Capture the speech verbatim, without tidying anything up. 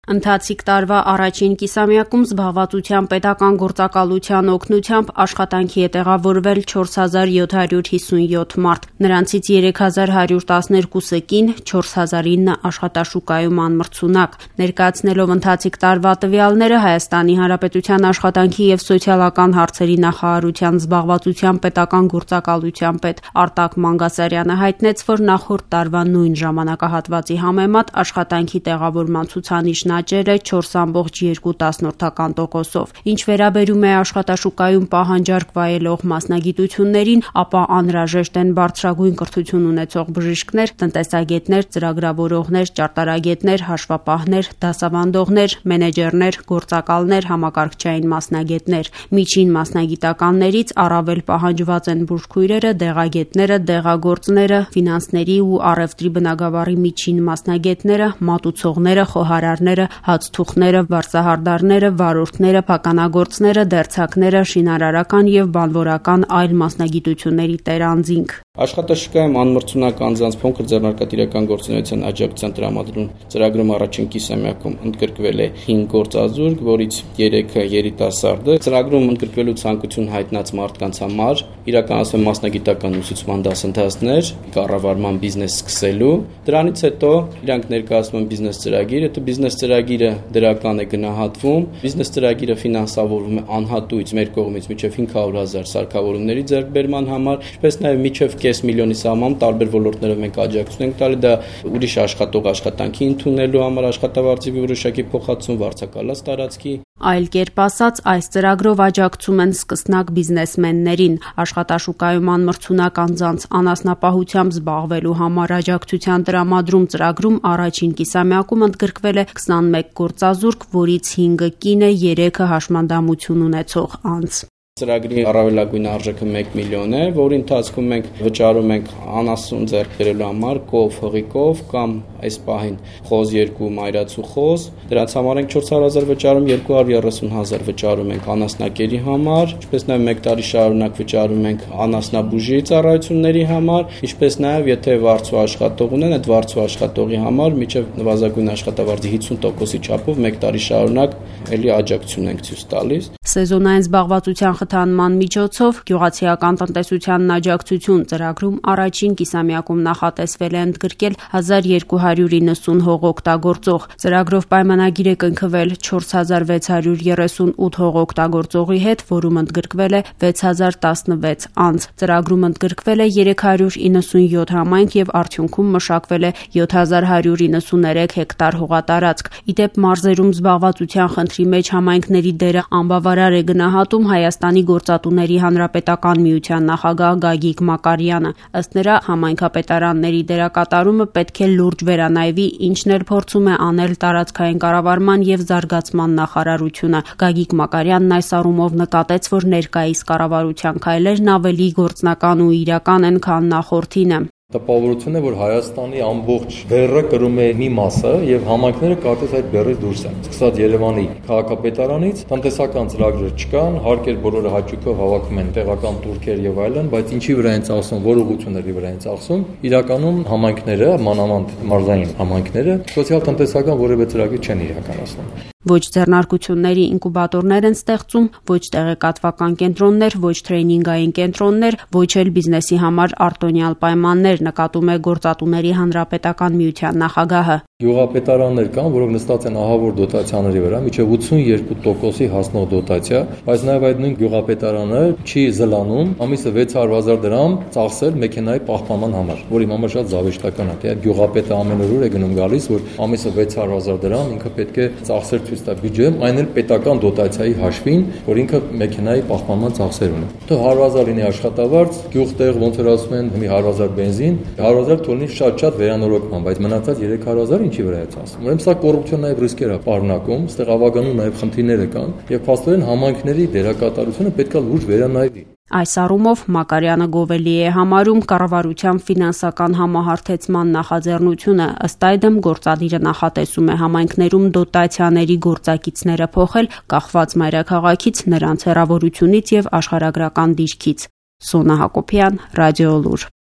Ընթացիկ տարվա առաջին կիսամյակում զբաղվածության պետական գործակալության օգնությամբ աշխատանքի է տեղավորվել չորս հազար յոթ հարյուր հիսունյոթ մարդ, նրանցից երեք հազար հարյուր տասներկուսը կին, չորս հազար ինը աշխատաշուկայում անմրցունակ։ Ներկայացնելով ընթացիկ տարվա տվյալները Հայաստանի Հանրապետության աշխատանքի և սոցիալական հարցերի նախարարության զբաղվածության պետական գործակալության պետ Արտակ Մանգասարյանը հայտնեց, որ նախորդ տարվա նույն ժամանակահատվածի համեմատ աշխատանքի տեղավորման ցուցանիշն աճել է չորս կoma երկու տոկոսով։ Ինչ վերաբերում է աշխատաշուկայում պահանջարկ վայելող մասնագիտություններին, ապա անհրաժեշտ են բարձրագույն կրթություն ունեցող բժիշկներ, տնտեսագետներ, ծրագրավորողներ, ճարտարագետներ, հաշվապահներ, դասավանդողներ, մենեջերներ, գործակալներ, համակարգչային մասնագետներ։ Միջին մասնագիտականներից առավել պահանջված են բուժքույրերը, դեղագետները, դեղագործները, ֆինանսների ու առևտրի բնագավառի միջին մասնագետները, մատուցողները, խոհարարները, հացթուխները, վարսահարդարները, վարորդները, փականագործները, դերձակները, շինարարական և բանվորական այլ մասնագիտությունների տերանձինք։ Աշխատաշուկայում անմրցունակ անձանց փոքր ձեռնարկատիրական գործունեության աջակցության տրամադրում ծրագրում առաջին կիսամյակում ընդգրկվել է հինգ գործազուրկ, որից երեքը երիտասարդ։ Ծրագրում ընդգրկվելու ցանկություն հայտնած մարդկանց համար իրականացվում մասնագիտական ուսուցման դասընթացներ, կառավարման բիզնես սկսելու։ Դրանից հետո իրանք ներկայացնում են բիզնես ծրագիր, այդ բիզնես ծրագիրը դրական է գնահատվում, բիզնես ծրագիրը ֆինանսավորվում է անհատույց մեր կողմից մինչև հինգ հարյուր հազար սարքավորումների ձեռքբերման համար, ինչպես նաև մինչև կես միլիոնի սահման տարբեր ոլորտներով մենք աջակցություն ենք տալի, դա ուրիշ աշխատող աշխատանքի ընդունելու համար աշխատավարձի որոշակի փոխհատուցում, վարձակալած տարածքի։ Այլ կերպ ասած, այս ծրագրով աջակցում են սկսնակ բիզնեսմեններին։ Աշխատաշուկայում անմրցունակ անձանց անասնապահությամբ զբաղվելու համար աջակցության տրամադրում ծրագրում առաջին կիսամյակում ընդգրկվել է քսանմեկ գործազուրկ, որից հինգը կին է, երեքը հաշմանդամություն ունեցող անձ։ Ծրագրի առավելագույն արժեքը մեկ միլիոն է, որի ընթացքում մենք վճարում ենք անասուն ձեռք բերելու համար կով, հղիկով կամ այս պահին խոզ երկու մայրացու խոզ։ Դրանց համար ենք չորս հարյուր հազար վճարում, երկու հարյուր երեսուն հազար վճարում ենք անասնակերի համար, ինչպես նաև մեկ տարի շարունակ վճարում ենք անասնաբուժի ծառայությունների համար, ինչպես նաև եթե վարձու աշխատող ունեն, այդ վարձու աշխատողի համար մինչև նվազագույն աշխատավարձի հիսուն տոկոսի չափով մեկ տարի շարունակ էլի աջակցություն ենք ցույց տալիս։ Սեզոնային զբաղվածության խթանման միջոցով գյուղացիական տնտեսությանն աջակցություն ծրագրում առաջին կիսամյակում նախատեսվել է ընդգրկել հազար երկու հարյուր իննսուն հող օգտագործող։ Ծրագրով պայմանագիր է կնքվել չորս հազար վեց հարյուր երեսունութ հող օգտագործողի հետ, որում ընդգրկվել է վեց հազար տասնվեց անձ։ Ծրագրում ընդգրկվել է երեք հարյուր իննսունյոթ համայնք և արդյունքում մշակվել է յոթ հազար հարյուր իննսուներեք հեկտար հողատարածք։ Իդեպ մարզերում զբաղվածության խնդրի մեջ համայնքների դերը անբավարար է գնահատում Հայաստանի Գործատուների Հանրապետական միության նախագահ Գագիկ Մակարյանը։ Ըստ նրա, համայնքապետարանների դերակատարումը պետք է լուրջ վերանայվի, ինչն էլ փորձում է անել տարածքային կառավարման և զարգացման նախարարությունը։ Գագիկ Մակարյանն այս առումով նկատեց, որ ներկայիս կառավարության քայլերն ավելի գործնական ու իրական են, քան նախորդինը։ Տպավորություն է, որ Հայաստանի ամբողջ բեռը կրում է մի մասը եւ համայնքները կարծես այդ բեռից դուրս են։ Սկսած Երևանի քաղաքապետարանից տնտեսական ծրագրեր չկան, հարկեր բոլորը հաճույքով հավաքում են տեղական տուրքեր եւ այլն, բայց ինչի վրա են ծախսում, որ ուղղությունների վրա են ծախսում, իրականում համայնքները, մանավանդ մարզային համայնքները, սոցիալ-տնտեսական որևէ ծրագիր չեն իրականացնում։ Ոչ ձեռնարկությունների ինկուբատորներ են ստեղծում, ոչ տեղեկատվական կենտրոններ, ոչ թրեյնինգային կենտրոններ, ոչ էլ բիզնեսի համար արտոնյալ պայմաններ, նկատում է Գործատուների Հանրապետական միության նախագահը։ Գյուղապետարաններ կան, որոնք նստած են ահավոր դոտացիաների վրա, մինչև ութսունյերկու տոկոսի հասնող դոտացիա, բայց նաև այդ նույն գյուղապետարանը չի զլանում ամիսը վեց հարյուր հազար դրամ ծախսել մեքենայի պահպանման համար, որի համար շատ զավեշտական է։ Այդ գյուղապետը ամեն օր է գնում գալիս, որ ամիսը վեց հարյուր հազար դրամ ինքը պետք է ծախսեր ցույց տա բյուջեում, այն էլ պետական դոտացիայի հաշվին, որ ինքը մեքենայի պահպանման ծախսեր ունի։ Դու հարյուր հազար լինի աշխատավարձ, գյուղտեղ ոնց որ ասում են, մի հարյուր հազար բենզին, հարյուր հազար թողնի շատ-շատ վերանորոգման, բայց մնացած երեք հարյուր հազար ինչի վրա է ծախսում։ Ուրեմն սա կոռուպցիոն նաև ռիսկեր է պարունակում, այստեղ ավագանում նաև խնդիրներ կան, եւ փաստորեն համայնքների դերակատարությունը պետքա լուրջ վերանայվի։ Այս առումով Մակարյանը գովելի է համարում կառավարության ֆինանսական համահարթեցման նախաձեռնությունը։ Ըստ այդմ գործադիրը նախատեսում է համայնքներում դոտացիաների գործակիցները փոխել, կախված մայրաքաղաքից, նրանց հեռավորությունից եւ աշխարհագրական դիրքից։ Սոնա Հակոբյան, Ռադիոլուր։